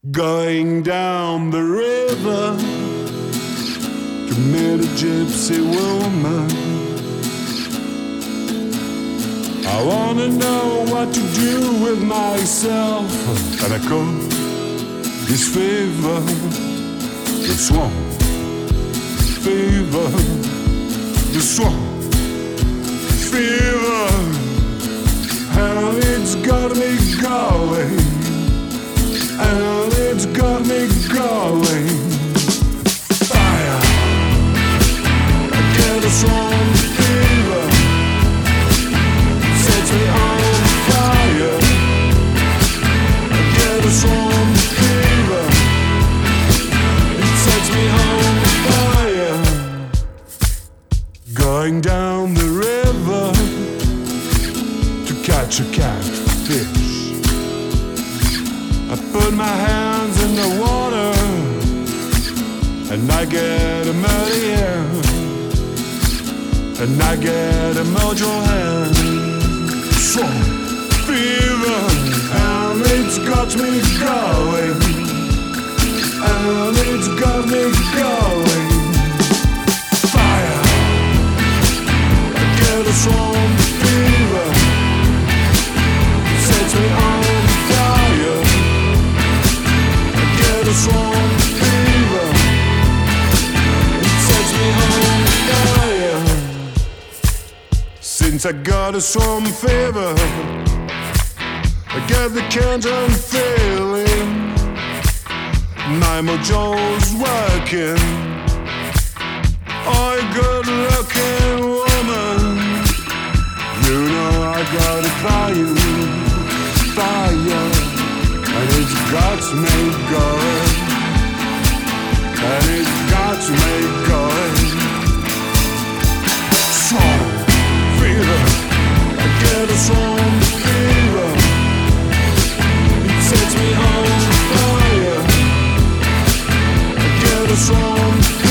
Going down the river to meet a gypsy woman. I wanna know what to do with myself, and I caught this fever, the swamp fever, the swamp fever, and it's got me going, and it's got me going. Fire, I get a swamp fever, sets me on fire. I get a swamp fever, it sets me on fire. Going down the river to catch a catfish. I put my hands in the water and I get a muddy hand, and I get a mojo hand. Swamp fever, and it's got me going, and it's got me going. Fire, I get a swamp fever, sets me on fire. I get a swamp fever, it sets me on fire. Since I got a swamp fever, I get the Canton feeling. My mojo's working. Oh, good looking woman, you know I got a fire, fire, and it's got me going, and it got me going. Swamp fever, I get a swamp fever, it sets me on fire. I get a swamp fever.